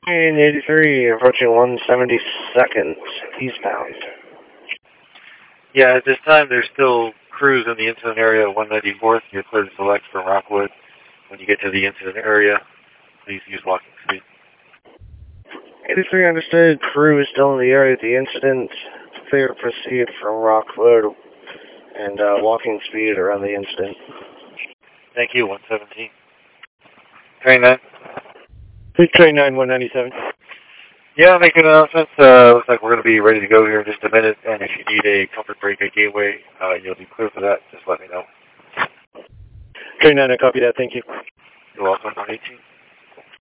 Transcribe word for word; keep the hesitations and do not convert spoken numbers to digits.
eighty-three, approaching one seventy-second, eastbound. Yeah, at this time there's still crews in the incident area of one ninety-fourth. You're clear to select from Rockwood. When you get to the incident area, please use walking speed. eighty-three, understood. Crew is still in the area of the incident. Clear to proceed from Rockwood and uh, walking speed around the incident. Thank you, one seventeen. Train nine. Train nine, one ninety-seven. Yeah, make an announcement. Uh, looks like we're going to be ready to go here in just a minute, and if you need a comfort break at Gateway, uh, you'll be clear for that. Just let me know. Train nine, I copy that. Thank you. You're welcome, one eighteen.